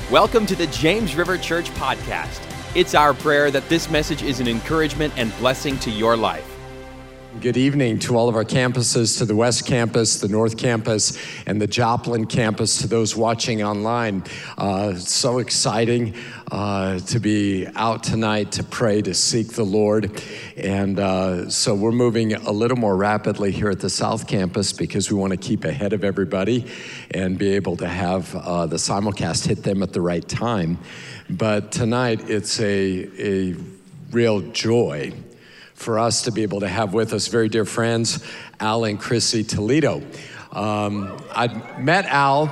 Welcome to the James River Church podcast. It's our prayer that this message is an encouragement and blessing to your life. Good evening to all of our campuses, to the West Campus, the North Campus, and the Joplin Campus, to those watching online. So exciting to be out tonight to pray, to seek the Lord. And so we're moving a little more rapidly here at the South Campus because we want to keep ahead of everybody and be able to have the simulcast hit them at the right time. But tonight, it's a real joy for us to be able to have with us very dear friends, Al and Chrissy Toledo. I met Al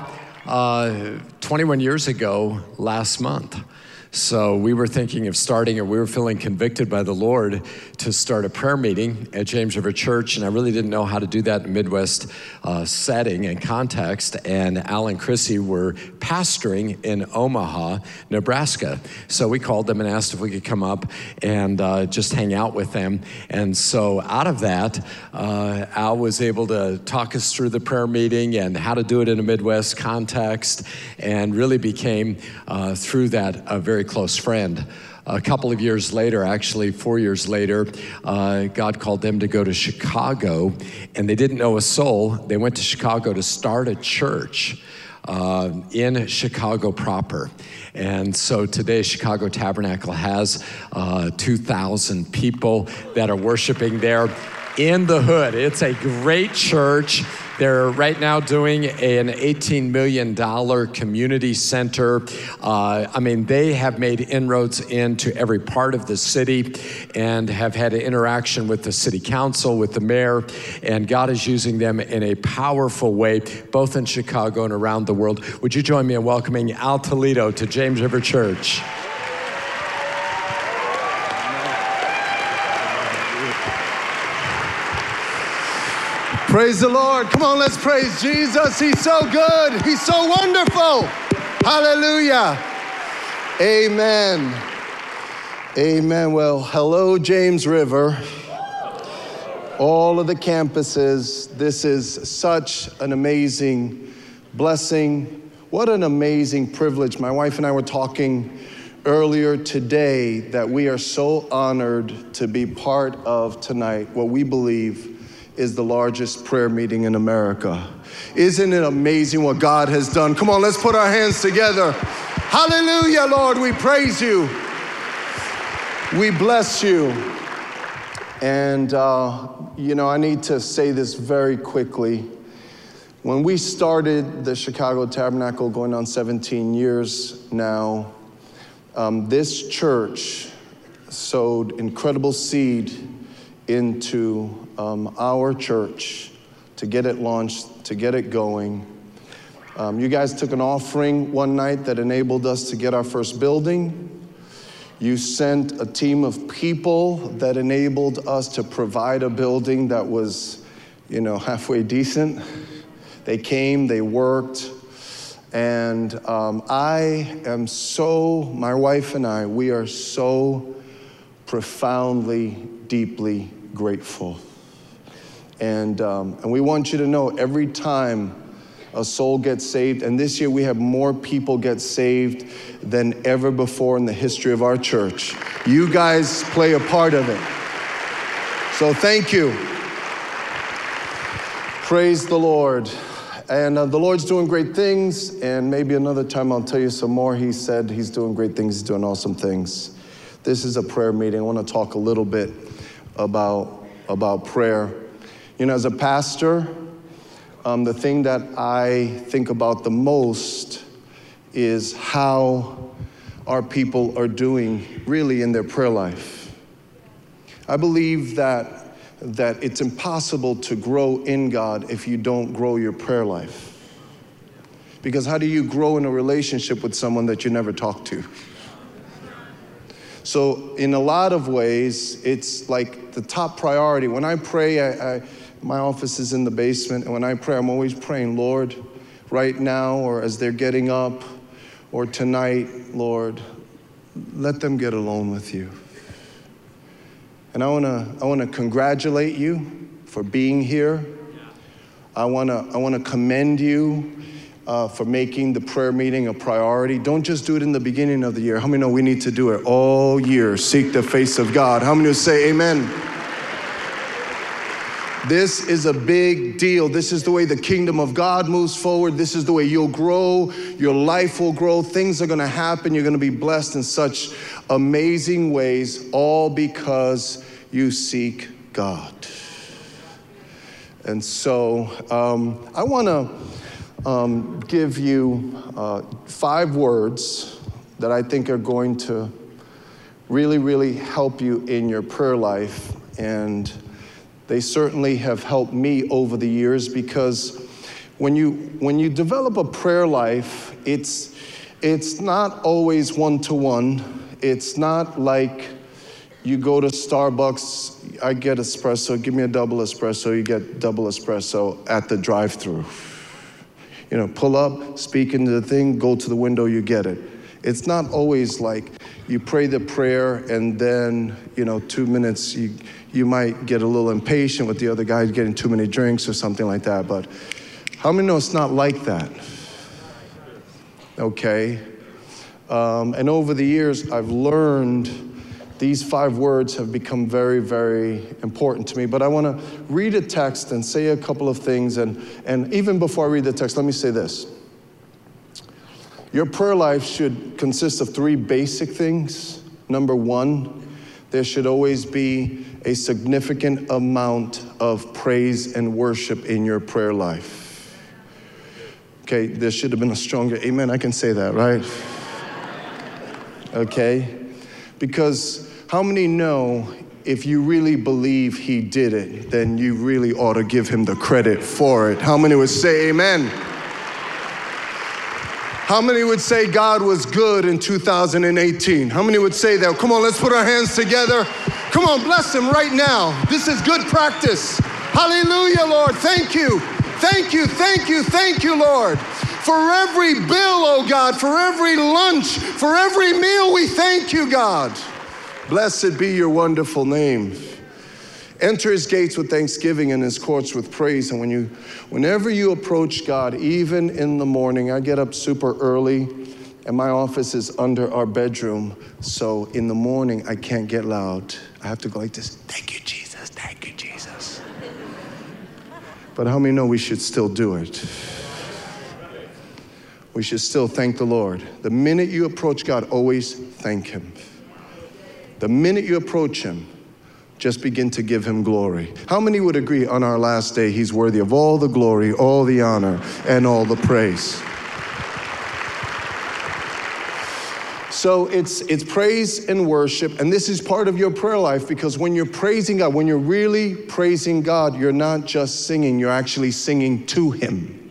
21 years ago last month. So we were thinking of starting, or we were feeling convicted by the Lord to start a prayer meeting at James River Church, and I really didn't know how to do that in a Midwest setting and context, and Al and Chrissy were pastoring in Omaha, Nebraska. So we called them and asked if we could come up and just hang out with them. And so out of that, Al was able to talk us through the prayer meeting and how to do it in a Midwest context, and really became, through that, a very close friend. A couple of years later, actually 4 years later, God called them to go to Chicago, and they didn't know a soul. They went to Chicago to start a church in Chicago proper. And so today, Chicago Tabernacle has 2,000 people that are worshiping there in the hood. It's a great church. They're right now doing an $18 million community center. They have made inroads into every part of the city and have had an interaction with the city council, with the mayor, and God is using them in a powerful way, both in Chicago and around the world. Would you join me in welcoming Al Toledo to James River Church? Praise the Lord. Come on, let's praise Jesus. He's so good. He's so wonderful. Hallelujah. Amen. Amen. Well, hello, James River. All of the campuses. This is such an amazing blessing. What an amazing privilege. My wife and I were talking earlier today that we are so honored to be part of tonight, what we believe is the largest prayer meeting in America. Isn't it amazing what God has done? Come on, let's put our hands together. Hallelujah, Lord, we praise you. We bless you. And, I need to say this very quickly. When we started the Chicago Tabernacle, going on 17 years now, this church sowed incredible seed into our church to get it launched, to get it going. You guys took an offering one night that enabled us to get our first building. You sent a team of people that enabled us to provide a building that was, halfway decent. They came, they worked, and my wife and I, we are so profoundly, deeply grateful. And we want you to know every time a soul gets saved, and this year we have more people get saved than ever before in the history of our church. You guys play a part of it. So thank you. Praise the Lord. And the Lord's doing great things, and maybe another time I'll tell you some more. He said he's doing great things, he's doing awesome things. This is a prayer meeting. I want to talk a little bit about prayer. As a pastor, the thing that I think about the most is how our people are doing really in their prayer life. I believe that it's impossible to grow in God if you don't grow your prayer life. Because how do you grow in a relationship with someone that you never talk to? So in a lot of ways, it's like the top priority. When I pray, my office is in the basement, and when I pray, I'm always praying, Lord, right now, or as they're getting up, or tonight, Lord, let them get alone with you. And I wanna congratulate you for being here. I wanna commend you for making the prayer meeting a priority. Don't just do it in the beginning of the year. How many know we need to do it all year? Seek the face of God. How many will say amen? This is a big deal. This is the way the kingdom of God moves forward. This is the way you'll grow. Your life will grow. Things are going to happen. You're going to be blessed in such amazing ways, all because you seek God. And so I want to give you 5 words that I think are going to really, really help you in your prayer life. And they certainly have helped me over the years, because when you develop a prayer life, it's not always one-to-one. It's not like you go to Starbucks, I get espresso, give me a double espresso, you get double espresso at the drive-thru. You know, pull up, speak into the thing, go to the window, you get it. It's not always like you pray the prayer and then, 2 minutes, you might get a little impatient with the other guy getting too many drinks or something like that. But how many know it's not like that? Okay. And over the years, I've learned these 5 words have become very, very important to me. But I want to read a text and say a couple of things. And even before I read the text, let me say this. Your prayer life should consist of 3 basic things. Number 1, there should always be a significant amount of praise and worship in your prayer life. Okay, there should have been a stronger amen. I can say that, right? Okay, because how many know if you really believe he did it, then you really ought to give him the credit for it? How many would say amen? How many would say God was good in 2018? How many would say that? Come on, let's put our hands together. Come on, bless him right now. This is good practice. Hallelujah, Lord. Thank you. Thank you, thank you, thank you, Lord. For every bill, oh God, for every lunch, for every meal, we thank you, God. Blessed be your wonderful name. Enter his gates with thanksgiving and his courts with praise. And whenever you approach God, even in the morning, I get up super early and my office is under our bedroom. So in the morning, I can't get loud. I have to go like this. Thank you, Jesus. Thank you, Jesus. But how many know we should still do it? We should still thank the Lord. The minute you approach God, always thank him. The minute you approach him, just begin to give him glory. How many would agree on our last day he's worthy of all the glory, all the honor, and all the praise? So it's praise and worship, and this is part of your prayer life, because when you're praising God, when you're really praising God, you're not just singing, you're actually singing to him.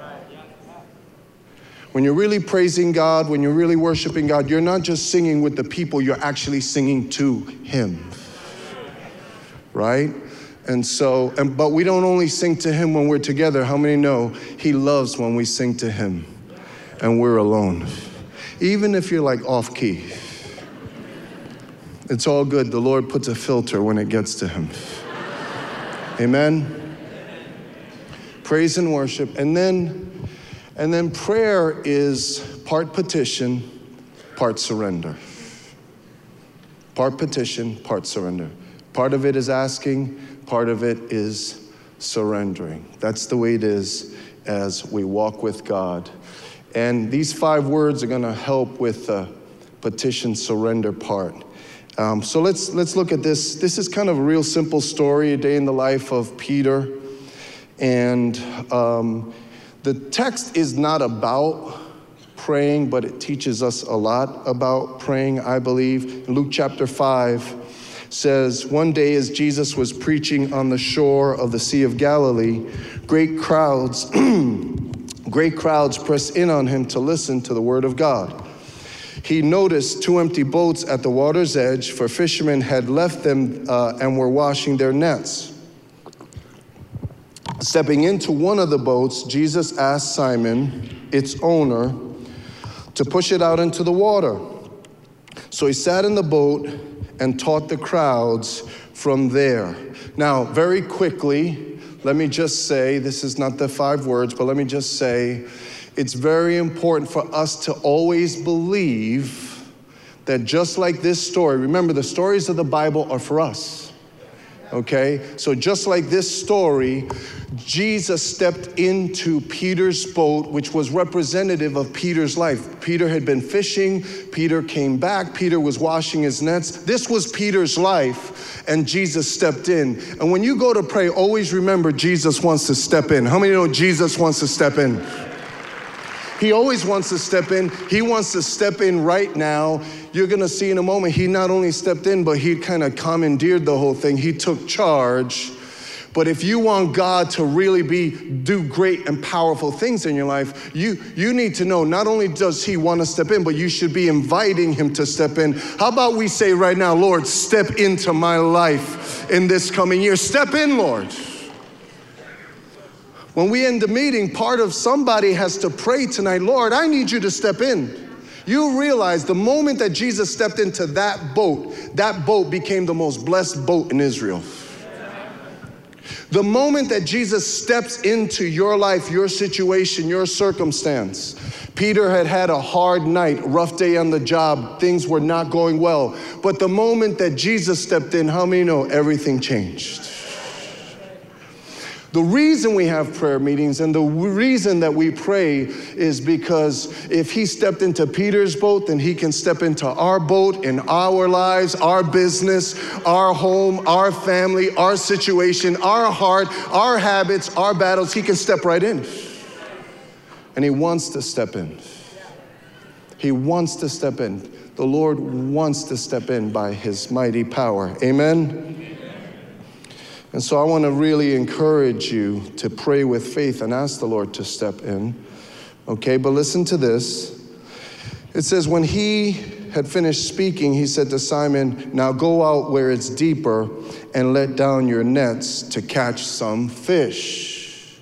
When you're really praising God, when you're really worshiping God, you're not just singing with the people, you're actually singing to him. Right? And so, but we don't only sing to him when we're together. How many know he loves when we sing to him and we're alone? Even if you're like off key. It's all good. The Lord puts a filter when it gets to him. Amen? Praise and worship. And then prayer is part petition, part surrender. Part petition, part surrender. Part of it is asking, part of it is surrendering. That's the way it is as we walk with God. And these 5 words are going to help with the petition surrender part. So let's look at this. This is kind of a real simple story, a day in the life of Peter. And the text is not about praying, but it teaches us a lot about praying, I believe. Luke chapter 5 says, one day as Jesus was preaching on the shore of the Sea of Galilee, great crowds pressed in on him to listen to the word of God. He noticed 2 empty boats at the water's edge, for fishermen had left them and were washing their nets. Stepping into one of the boats, Jesus asked Simon, its owner, to push it out into the water. So he sat in the boat and taught the crowds from there. Now, very quickly, let me just say, this is not the 5 words, but let me just say, it's very important for us to always believe that just like this story, remember the stories of the Bible are for us, okay? So just like this story, Jesus stepped into Peter's boat, which was representative of Peter's life. Peter had been fishing, Peter came back, Peter was washing his nets. This was Peter's life, and Jesus stepped in. And when you go to pray, always remember Jesus wants to step in. How many know Jesus wants to step in? He always wants to step in. He wants to step in right now. You're going to see in a moment, he not only stepped in, but he kind of commandeered the whole thing. He took charge. But if you want God to really do great and powerful things in your life, you need to know not only does he want to step in, but you should be inviting him to step in. How about we say right now, Lord, step into my life in this coming year. Step in, Lord. When we end the meeting, part of somebody has to pray tonight, Lord, I need you to step in. You realize the moment that Jesus stepped into that boat became the most blessed boat in Israel. The moment that Jesus steps into your life, your situation, your circumstance. Peter had a hard night, rough day on the job. Things were not going well. But the moment that Jesus stepped in, how many know everything changed? The reason we have prayer meetings and the reason that we pray is because if he stepped into Peter's boat, then he can step into our boat, in our lives, our business, our home, our family, our situation, our heart, our habits, our battles. He can step right in. And he wants to step in. He wants to step in. The Lord wants to step in by his mighty power. Amen? And so I want to really encourage you to pray with faith and ask the Lord to step in. Okay, but listen to this. It says, when he had finished speaking, he said to Simon, now go out where it's deeper and let down your nets to catch some fish.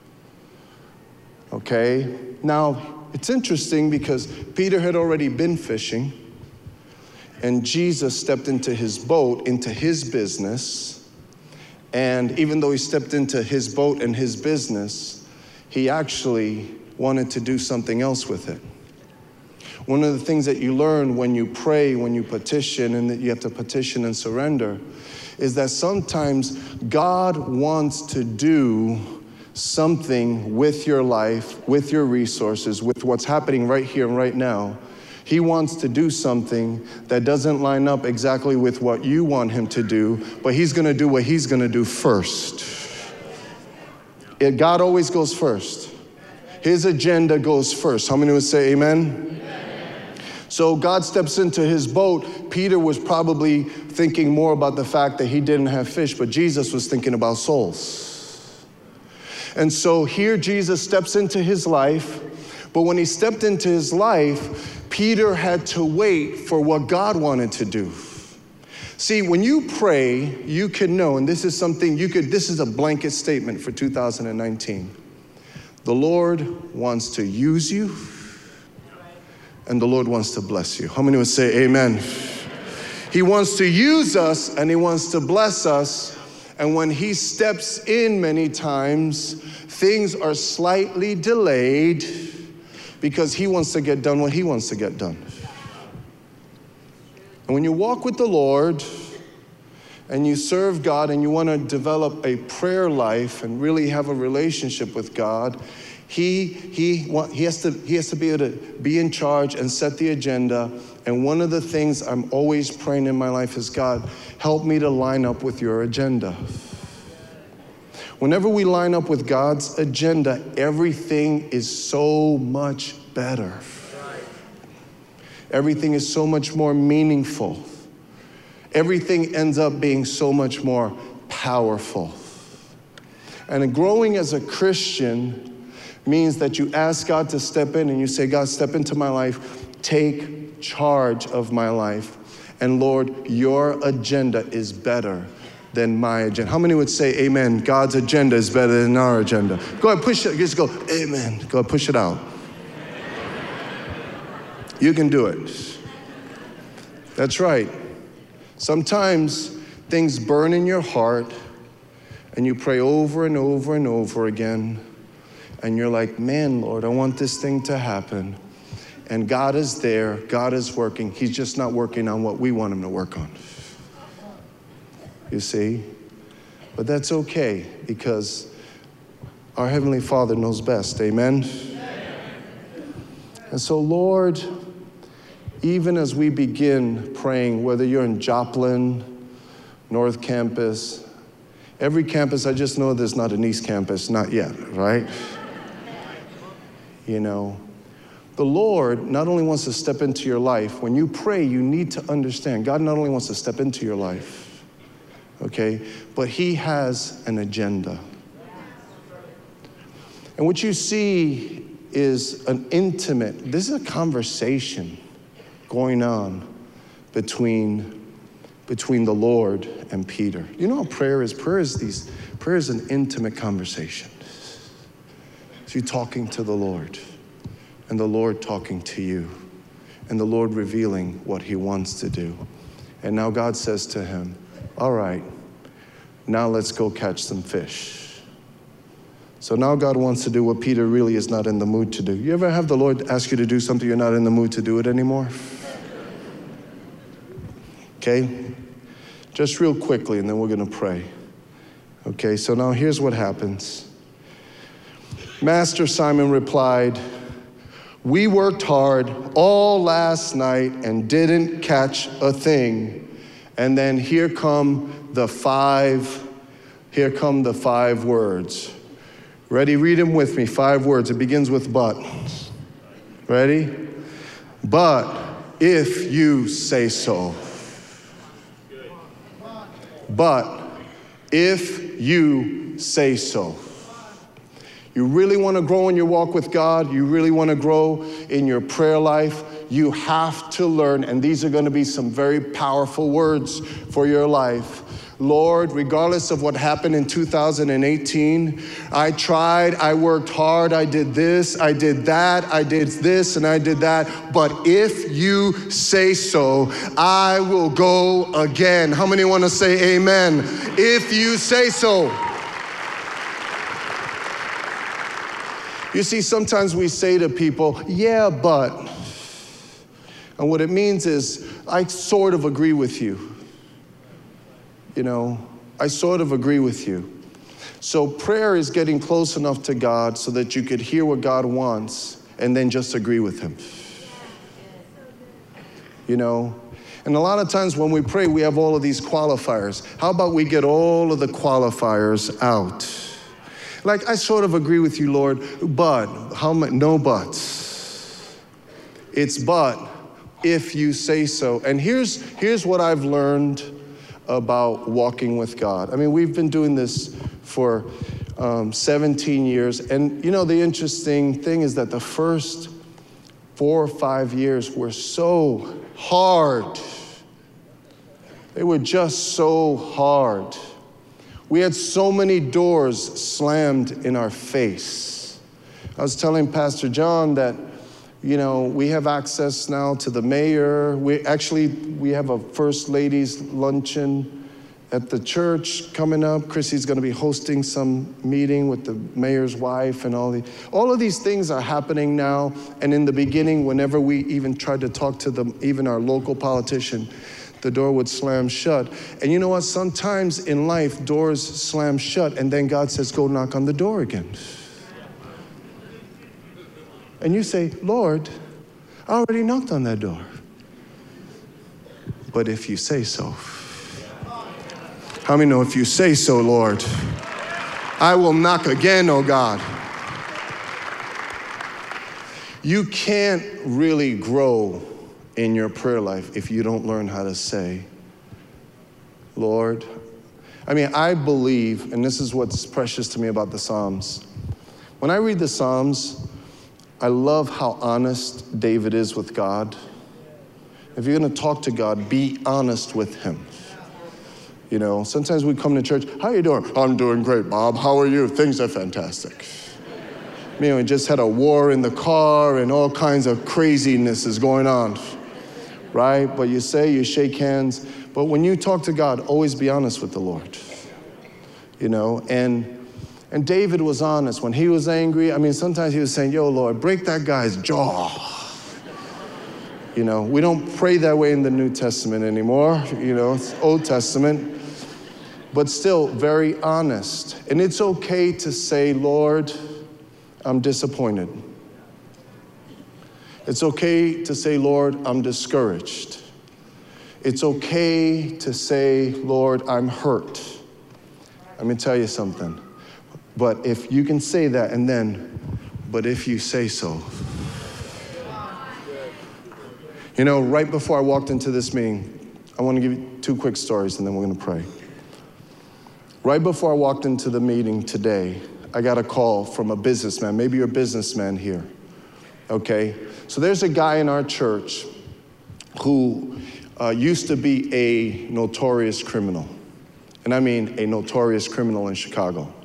Okay, now it's interesting because Peter had already been fishing and Jesus stepped into his boat, into his business. And even though he stepped into his boat and his business, he actually wanted to do something else with it. One of the things that you learn when you pray, when you petition, and that you have to petition and surrender, is that sometimes God wants to do something with your life, with your resources, with what's happening right here and right now. He wants to do something that doesn't line up exactly with what you want him to do, but he's going to do what he's going to do first. God always goes first. His agenda goes first. How many would say amen? Amen? So God steps into his boat. Peter was probably thinking more about the fact that he didn't have fish, but Jesus was thinking about souls. And so here Jesus steps into his life, but when he stepped into his life, Peter had to wait for what God wanted to do. See, when you pray, you can know, and this is something this is a blanket statement for 2019. The Lord wants to use you, and the Lord wants to bless you. How many would say amen? He wants to use us, and he wants to bless us. And when he steps in many times, things are slightly delayed, because he wants to get done what he wants to get done. And when you walk with the Lord and you serve God and you want to develop a prayer life and really have a relationship with God, he has to be able to be in charge and set the agenda. And one of the things I'm always praying in my life is, God, help me to line up with your agenda. Whenever we line up with God's agenda, everything is so much better. Everything is so much more meaningful. Everything ends up being so much more powerful. And growing as a Christian means that you ask God to step in and you say, God, step into my life. Take charge of my life. And Lord, your agenda is better than my agenda. How many would say amen? God's agenda is better than our agenda. Go ahead, push it. Just go, amen. Go ahead, push it out. You can do it. That's right. Sometimes things burn in your heart and you pray over and over and over again. and you're like, man, Lord, I want this thing to happen. And God is there, God is working. He's just not working on what we want him to work on. You see? But that's okay, because our Heavenly Father knows best, amen? And so, Lord, even as we begin praying, whether you're in Joplin, North Campus, every campus, I just know there's not an East Campus, not yet, right? You know, the Lord not only wants to step into your life, when you pray, you need to understand, God not only wants to step into your life, okay, but he has an agenda. And what you see is an intimate, this is a conversation going on between the Lord and Peter. You know how prayer is? Prayer is an intimate conversation. It's you talking to the Lord, and the Lord talking to you, and the Lord revealing what he wants to do. And now God says to him, all right, now let's go catch some fish. So now God wants to do what Peter really is not in the mood to do. You ever have the Lord ask you to do something you're not in the mood to do it anymore? Okay? Just real quickly, and then we're going to pray. Okay, so now here's what happens. Master Simon replied, we worked hard all last night and didn't catch a thing. And then here come the five words. Ready? Read them with me. 5 words. It begins with but. Ready? But if you say so. But if you say so. You really want to grow in your walk with God, you really want to grow in your prayer life, you have to learn, and these are going to be some very powerful words for your life. Lord, regardless of what happened in 2018, I tried, I worked hard, I did this, I did that, I did this, and I did that. But if you say so, I will go again. How many want to say amen? If you say so. You see, sometimes we say to people, yeah, but. And what it means is, I sort of agree with you. You know, I sort of agree with you. So prayer is getting close enough to God so that you could hear what God wants and then just agree with him. You know, and a lot of times when we pray, we have all of these qualifiers. How about we get all of the qualifiers out? Like, I sort of agree with you, Lord, but, how much? No buts. It's but if you say so. And here's what I've learned about walking with God. I mean, we've been doing this for 17 years. And you know, the interesting thing is that the first 4 or 5 years were so hard. They were just so hard. We had so many doors slammed in our face. I was telling Pastor John that, you know, we have access now to the mayor. We have a First Ladies luncheon at the church coming up. Chrissy's going to be hosting some meeting with the mayor's wife and all of these things are happening now. And in the beginning, whenever we even tried to talk to them, even our local politician, the door would slam shut. And you know what? Sometimes in life, doors slam shut, and then God says, go knock on the door again. And you say, Lord, I already knocked on that door. But if you say so. How many know if you say so, Lord, I will knock again, oh God. You can't really grow in your prayer life if you don't learn how to say, Lord. I mean, I believe, and this is what's precious to me about the Psalms. When I read the Psalms, I love how honest David is with God. If you're going to talk to God, be honest with him. You know, sometimes we come to church, how are you doing? I'm doing great, Bob. How are you? Things are fantastic. You know, we just had a war in the car and all kinds of craziness is going on, right? But you shake hands. But when you talk to God, always be honest with the Lord. You know, and And David was honest. When he was angry, I mean, sometimes he was saying, yo, Lord, break that guy's jaw. You know, we don't pray that way in the New Testament anymore. You know, it's Old Testament. But still very honest. And it's okay to say, Lord, I'm disappointed. It's okay to say, Lord, I'm discouraged. It's okay to say, Lord, I'm hurt. Let me tell you something. But if you can say that and then, but if you say so. You know, right before I walked into this meeting, I want to give you 2 quick stories and then we're going to pray. Right before I walked into the meeting today, I got a call from a businessman. Maybe you're a businessman here, okay? So there's a guy in our church who used to be a notorious criminal. And I mean a notorious criminal in Chicago.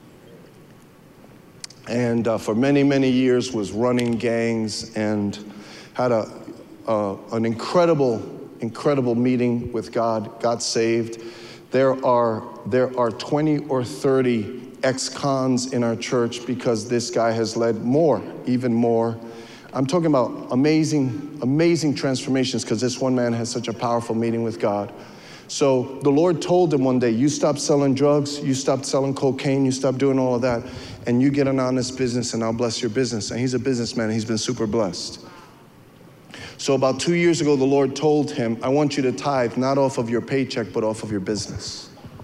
And for many, many years was running gangs and had an incredible meeting with God, got saved. There are 20 or 30 ex-cons in our church because this guy has led more, even more. I'm talking about amazing transformations because this one man has such a powerful meeting with God. So the Lord told him one day, you stop selling drugs, you stop selling cocaine, you stop doing all of that, and you get an honest business and I'll bless your business. And he's a businessman and he's been super blessed. So about 2 years ago, the Lord told him, I want you to tithe, not off of your paycheck, but off of your business.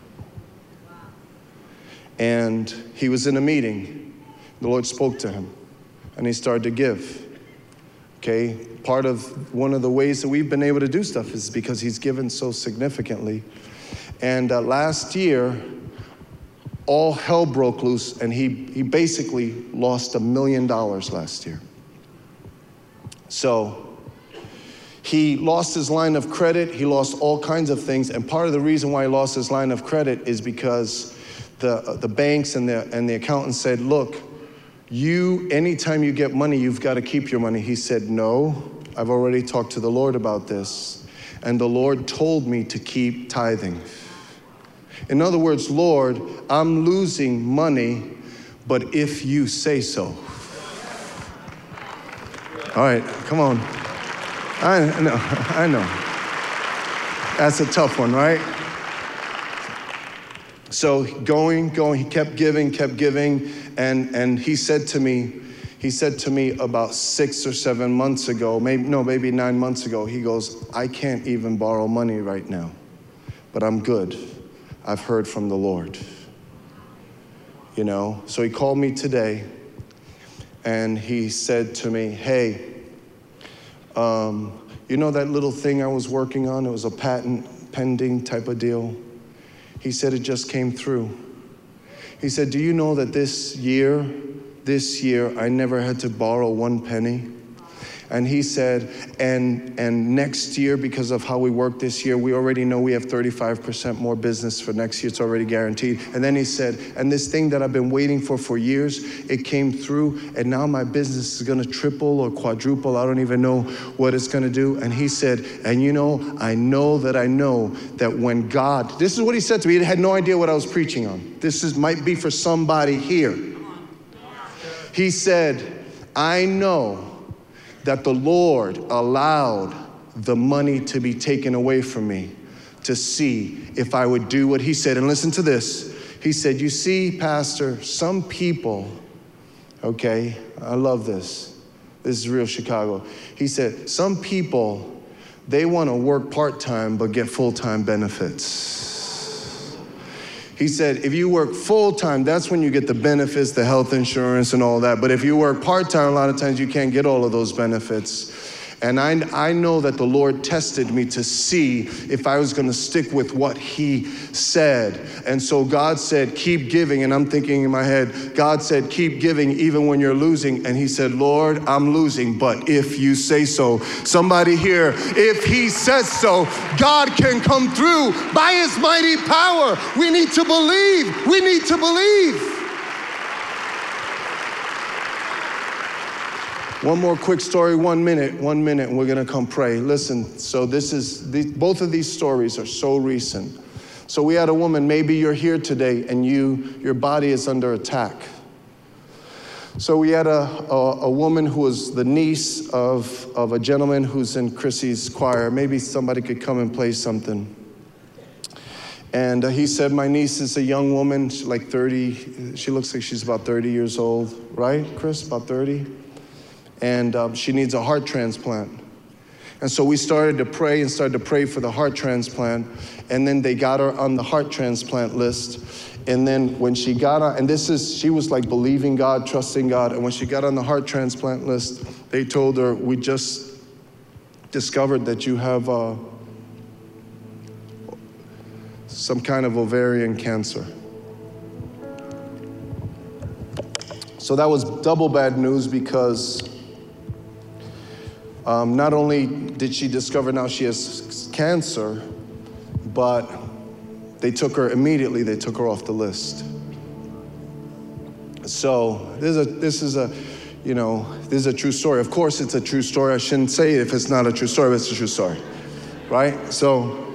And he was in a meeting. The Lord spoke to him, and he started to give. Okay, one of the ways that we've been able to do stuff is because he's given so significantly. And last year, all hell broke loose, and he basically lost $1 million last year. So he lost his line of credit, he lost all kinds of things, and part of the reason why he lost his line of credit is because the banks and the accountants said, look, anytime you get money, you've got to keep your money. He said, no, I've already talked to the Lord about this, and the Lord told me to keep tithing. In other words, Lord, I'm losing money, but if you say so. All right, come on. I know. That's a tough one, right? So going, he kept giving, and he said to me about 6 or 7 months ago, maybe 9 months ago, he goes, I can't even borrow money right now, but I'm good. I've heard from the Lord. You know, so he called me today, and he said to me, hey, you know that little thing I was working on? It was a patent pending type of deal. He said it just came through. He said, do you know that this year, I never had to borrow 1 penny? And he said, and next year, because of how we work this year, we already know we have 35% more business for next year. It's already guaranteed. And then he said, and this thing that I've been waiting for years, it came through, and now my business is going to triple or quadruple. I don't even know what it's going to do. And he said, and you know, I know that when God, this is what he said to me. He had no idea what I was preaching on. Might be for somebody here. He said, I know that the Lord allowed the money to be taken away from me to see if I would do what he said. And listen to this. He said, you see, Pastor, some people, okay, I love this. This is real Chicago. He said, some people, they want to work part-time but get full-time benefits. He said, if you work full-time, that's when you get the benefits, the health insurance and all that. But if you work part-time, a lot of times you can't get all of those benefits. And I know that the Lord tested me to see if I was going to stick with what he said. And so God said, keep giving. And I'm thinking in my head, God said, keep giving even when you're losing. And he said, Lord, I'm losing, but if you say so. Somebody here, if he says so, God can come through by his mighty power. We need to believe. We need to believe. One more quick story, 1 minute, and we're going to come pray. Listen, so both of these stories are so recent. So we had a woman, maybe you're here today and your body is under attack. So we had a woman who was the niece of a gentleman who's in Chrissy's choir. Maybe somebody could come and play something. And he said, my niece is a young woman, like 30. She looks like she's about 30 years old, right, Chris? About 30? And she needs a heart transplant. And so we started to pray for the heart transplant. And then they got her on the heart transplant list. And then when she got on, and she was like believing God, trusting God. And when she got on the heart transplant list, they told her, we just discovered that you have some kind of ovarian cancer. So that was double bad news because not only did she discover now she has cancer, but they took her off the list. So this is a true story. Of course it's a true story. I shouldn't say it if it's not a true story, but it's a true story, right? So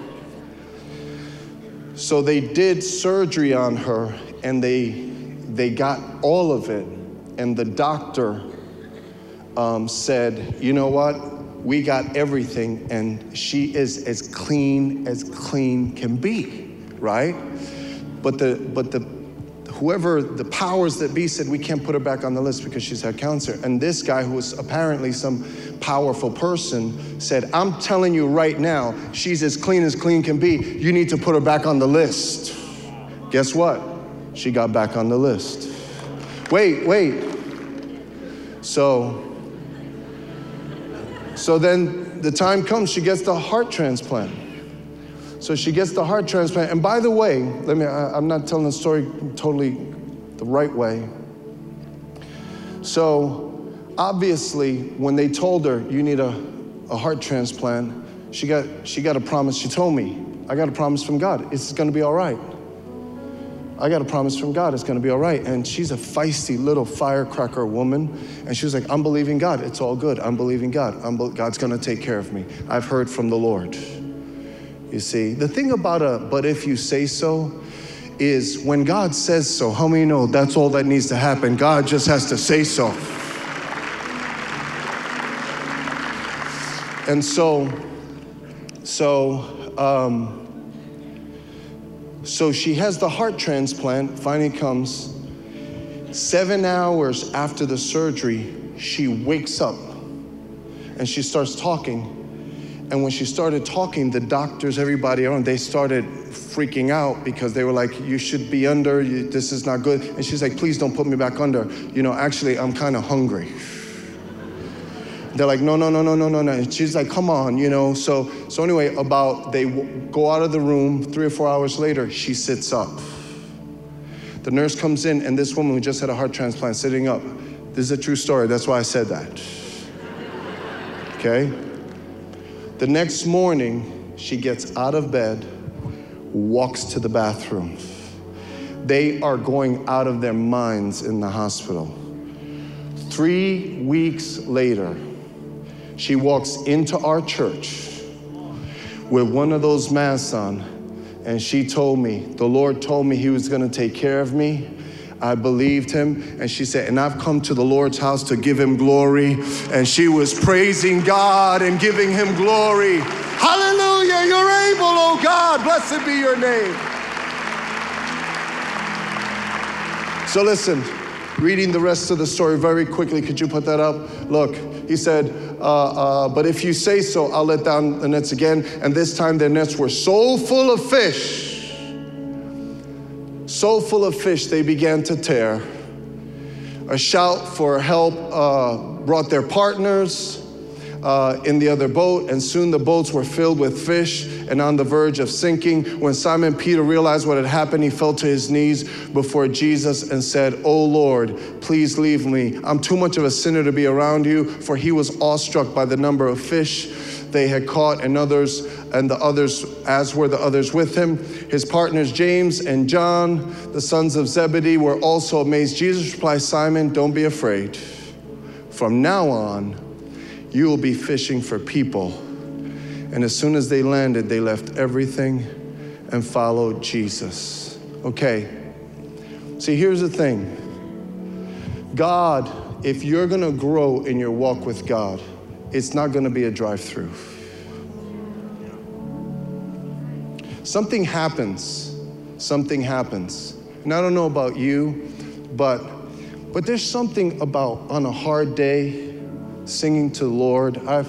they did surgery on her and they got all of it. And the doctor said, you know what? We got everything and she is as clean can be, right? But whoever the powers that be said we can't put her back on the list because she's had cancer. And this guy, who was apparently some powerful person, said, I'm telling you right now, she's as clean can be. You need to put her back on the list. Guess what? She got back on the list. Wait. So then the time comes, she gets the heart transplant. So she gets the heart transplant. And by the way, I'm not telling the story totally the right way. So obviously, when they told her, you need a heart transplant, she got a promise. She told me, I got a promise from God. It's gonna be all right. I got a promise from God, it's gonna be all right. And she's a feisty little firecracker woman. And she was like, I'm believing God, it's all good. I'm believing God, God's gonna take care of me. I've heard from the Lord. You see, the thing about but if you say so is when God says so, how many know that's all that needs to happen? God just has to say so. And so she has the heart transplant, finally comes. 7 hours after the surgery, she wakes up and she starts talking. And when she started talking, the doctors, everybody around, they started freaking out because they were like, you should be under, this is not good. And she's like, please don't put me back under. Actually, I'm kind of hungry. They're like, no. And she's like, come on, So anyway, they go out of the room 3 or 4 hours later, she sits up. The nurse comes in, and this woman who just had a heart transplant sitting up. This is a true story, that's why I said that. Okay? The next morning, she gets out of bed, walks to the bathroom. They are going out of their minds in the hospital. 3 weeks later, she walks into our church with one of those masks on, and she told me, the Lord told me he was gonna take care of me. I believed him, and she said, and I've come to the Lord's house to give him glory. And she was praising God and giving him glory. Hallelujah, you're able, oh God, blessed be your name. So listen, reading the rest of the story very quickly, could you put that up? Look, he said, but if you say so, I'll let down the nets again. And this time their nets were so full of fish, they began to tear. A shout for help brought their partners in the other boat, and soon the boats were filled with fish and on the verge of sinking. When Simon Peter realized what had happened, he fell to his knees before Jesus and said, "Oh Lord, please leave me. I'm too much of a sinner to be around you." For he was awestruck by the number of fish they had caught, and the others, as were the others with him. His partners James and John, the sons of Zebedee, were also amazed. Jesus replied, "Simon, don't be afraid. From now on, you will be fishing for people." And as soon as they landed, they left everything and follow Jesus. Okay. See, here's the thing. God, if you're going to grow in your walk with God, it's not going to be a drive-through. Something happens. Something happens. And I don't know about you, but there's something about on a hard day singing to the Lord. I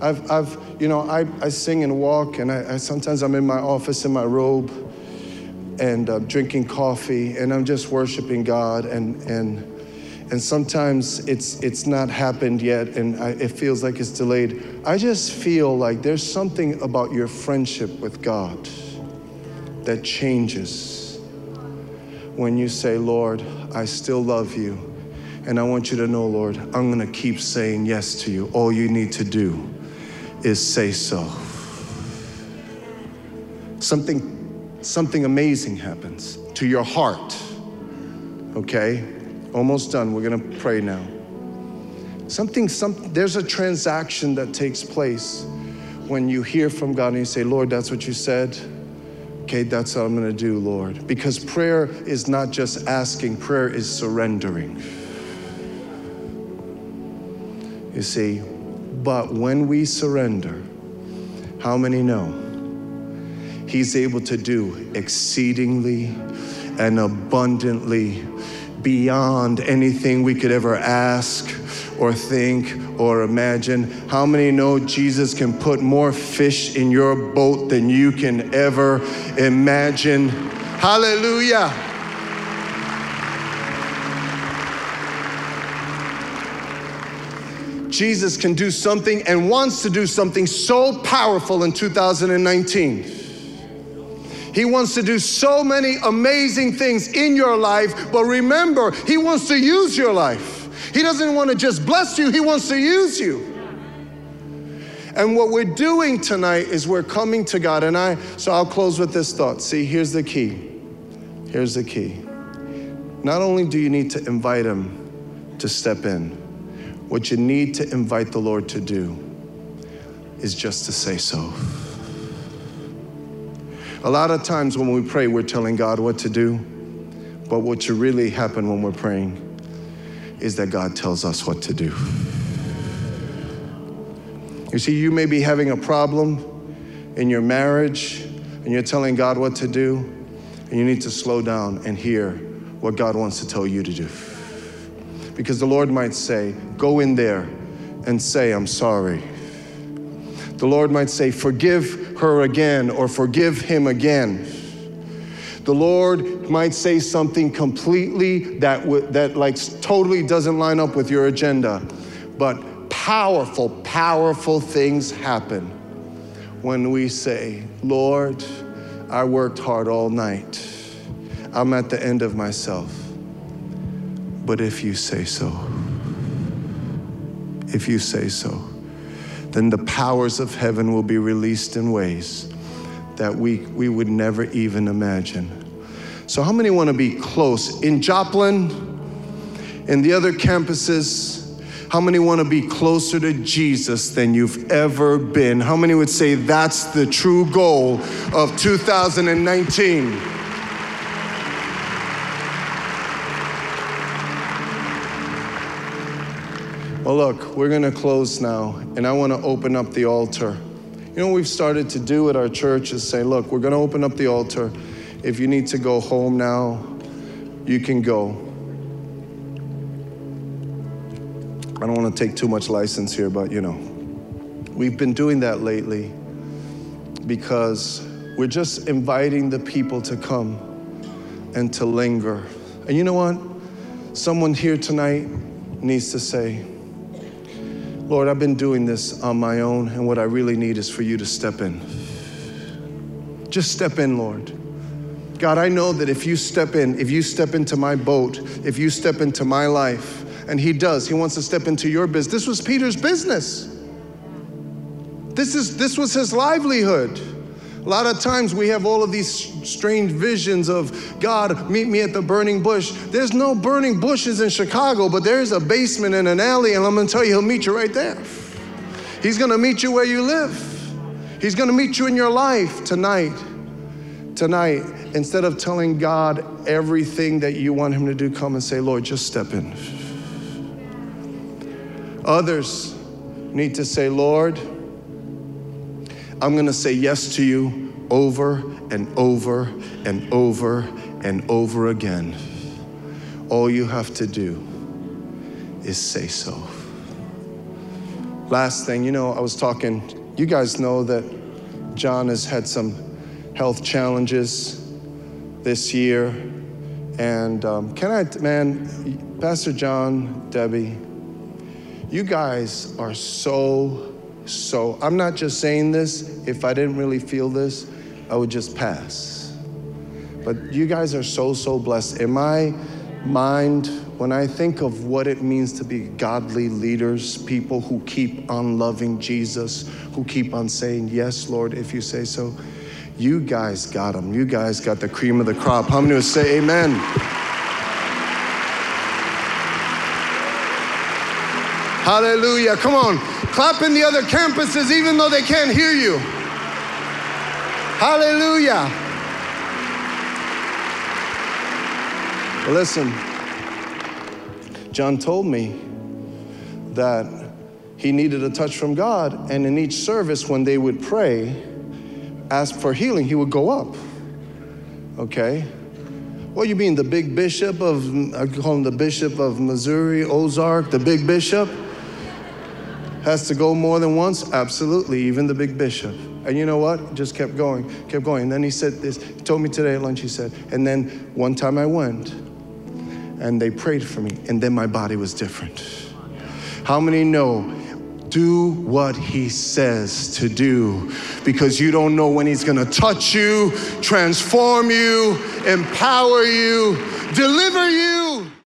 sing and walk, and I sometimes I'm in my office in my robe and drinking coffee, and I'm just worshiping God, and sometimes it's not happened yet, and it feels like it's delayed. I just feel like there's something about your friendship with God that changes when you say, Lord, I still love you, and I want you to know, Lord, I'm gonna keep saying yes to you. All you need to do is say so. Something amazing happens to your heart, okay? Almost done, we're gonna pray now. There's a transaction that takes place when you hear from God and you say, Lord, that's what you said. Okay, that's what I'm gonna do, Lord. Because prayer is not just asking, prayer is surrendering. You see, but when we surrender, how many know? He's able to do exceedingly and abundantly beyond anything we could ever ask or think or imagine. How many know Jesus can put more fish in your boat than you can ever imagine? Hallelujah. Jesus can do something and wants to do something so powerful in 2019. He wants to do so many amazing things in your life, but remember, he wants to use your life. He doesn't want to just bless you, he wants to use you. And what we're doing tonight is we're coming to God, so I'll close with this thought. See, here's the key. Here's the key. Not only do you need to invite him to step in, what you need to invite the Lord to do is just to say so. A lot of times when we pray, we're telling God what to do, but what should really happen when we're praying is that God tells us what to do. You see, you may be having a problem in your marriage, and you're telling God what to do, and you need to slow down and hear what God wants to tell you to do. Because the Lord might say, go in there and say, I'm sorry. The Lord might say, forgive her again, or forgive him again. The Lord might say something completely that totally doesn't line up with your agenda. But powerful, powerful things happen when we say, Lord, I worked hard all night. I'm at the end of myself. But if you say so, then the powers of heaven will be released in ways that we would never even imagine. So how many want to be close? In Joplin, in the other campuses, how many want to be closer to Jesus than you've ever been? How many would say that's the true goal of 2019? Well, look, we're going to close now, and I want to open up the altar. You know what we've started to do at our church is say, look, we're going to open up the altar. If you need to go home now, you can go. I don't want to take too much license here, but we've been doing that lately because we're just inviting the people to come and to linger. And you know what? Someone here tonight needs to say, Lord, I've been doing this on my own, and what I really need is for you to step in. Just step in, Lord. God, I know that if you step into my boat, if you step into my life, and he does, he wants to step into your business. This was Peter's business. This was his livelihood. A lot of times we have all of these strange visions of God, meet me at the burning bush. There's no burning bushes in Chicago, but there's a basement and an alley, and I'm gonna tell you, he'll meet you right there. He's gonna meet you where you live. He's gonna meet you in your life tonight. tonight, instead of telling God everything that you want him to do, come and say, Lord, just step in. Others need to say, Lord, I'm going to say yes to you over and over and over and over again. All you have to do is say so. Last thing, I was talking, you guys know that John has had some health challenges this year. And Pastor John, Debbie, you guys are so, I'm not just saying this. If I didn't really feel this, I would just pass. But you guys are so blessed. In my mind, when I think of what it means to be godly leaders, people who keep on loving Jesus, who keep on saying, yes, Lord, if you say so, you guys got them. You guys got the cream of the crop. How many would say amen? Hallelujah. Come on. Clap in the other campuses even though they can't hear you. Hallelujah. Well, listen, John told me that he needed a touch from God, and in each service when they would pray, ask for healing, he would go up. Okay? Well, you mean the big bishop of, I call him the bishop of Missouri, Ozark, the big bishop? Has to go more than once? Absolutely, even the big bishop. And you know what? Just kept going. And then he said this, he told me today at lunch, he said, and then one time I went and they prayed for me and then my body was different. How many know? Do what he says to do, because you don't know when he's gonna touch you, transform you, empower you, deliver you.